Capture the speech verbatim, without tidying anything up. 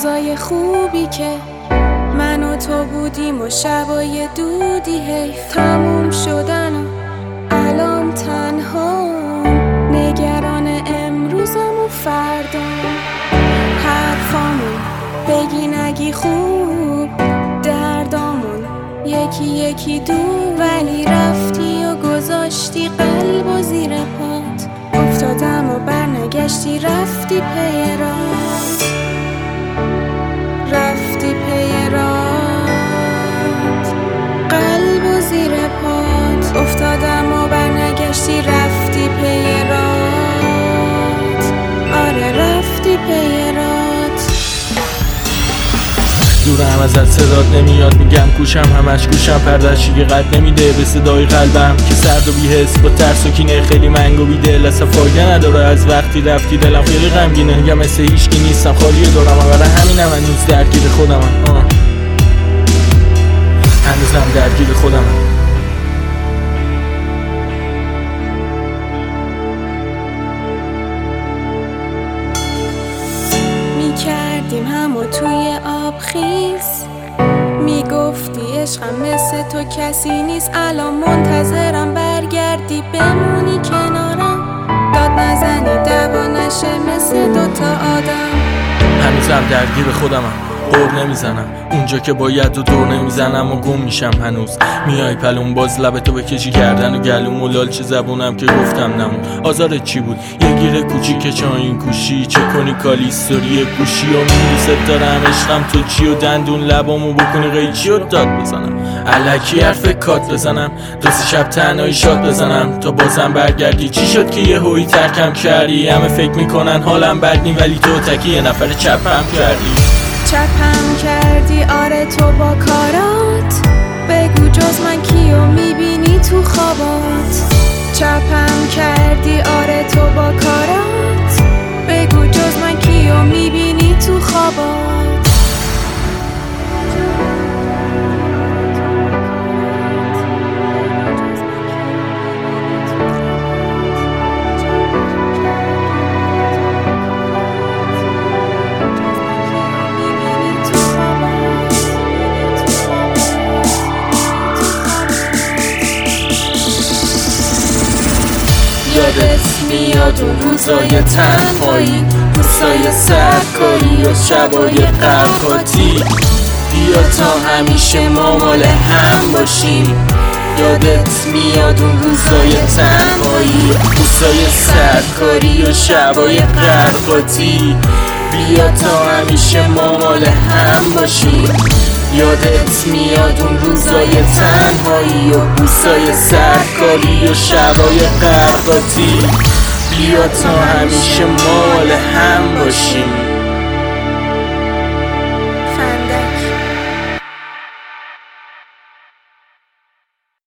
روزای خوبی که من و تو بودیم و شبای دودی حیف تموم شدن و الان تنها نگران امروزم و فردام. حرفامون بگی نگی خوب، دردامون یکی یکی دور، ولی رفتی و گذاشتی قلب و زیر پات. افتادم و برنگشتی رفتی پی رات، رفتی پی رات، قلب و زیر پات. افتادم و برنگشتی رفتی پی رات، آره رفتی پی رات. دورم ازت صدات نمیاد، میگم کوشم همش گوشم، پردشی که قد نمیده به صدای قلبم که سرد و بی‌حس با ترس و کینه، خیلی منگ و بیدل. اصلا فایده نداره از وقتی رفتی، دلم خیلی غمگینه، میگم مثل هیچکی نیستم، خالیه دورم برای همینم هنوز درگیر خودمم، هنوزم درگیر خودمم. میکردیم همو توی آب خیز، میگفتی عشقم مثل تو کسی نیست. الان منتظرم برگردی بمونی کنارم، داد نزنی دعوا نشه مثل دوتا آدم. هنوزم درگیر خودمم، قور نمیزنم اونجا که باید و دور نمیزنم و گم میشم. هنوز میای پلون باز لبتو بکشی کردن و گلوم و لالچه زبونم که گفتم نمون. آزارت چی بود؟ یه گیره کوچی که چاین کوشی، چه کنی کالیستوری پوشی و میدوست دارم عشقم تو چی و دندون لبامو بکنی قیچی و داد بزنم، الکی حرف کات بزنم، دوست شب تنهایی شاد بزنم تا بازم برگردی. چی شد که یه هوی ترکم کردی؟ همه فکر میکنن حالم بد نی، ولی تو تکی یه نفر چپم کردی. چپم کردی آره تو با کارات، بگو جز من کیو میبینی تو خوابات. چپم کردی آره تو با کارات، بگو جز من کیو میبینی تو خوابات. یادت میاد اون روزای تنهایی، روزای سرکاری و شبای قرقاتی. بیا تا همیشه ما مال هم باشیم. یادت میاد اون روزای تنهایی، روزای سرکاری و شبای قرقاتی. بیا تا همیشه ما مال هم باشیم. یادت میاد اون روزای تنهایی و بوسای سرکاری و شبای قرقاتی. بیا تا همیشه مال هم باشیم.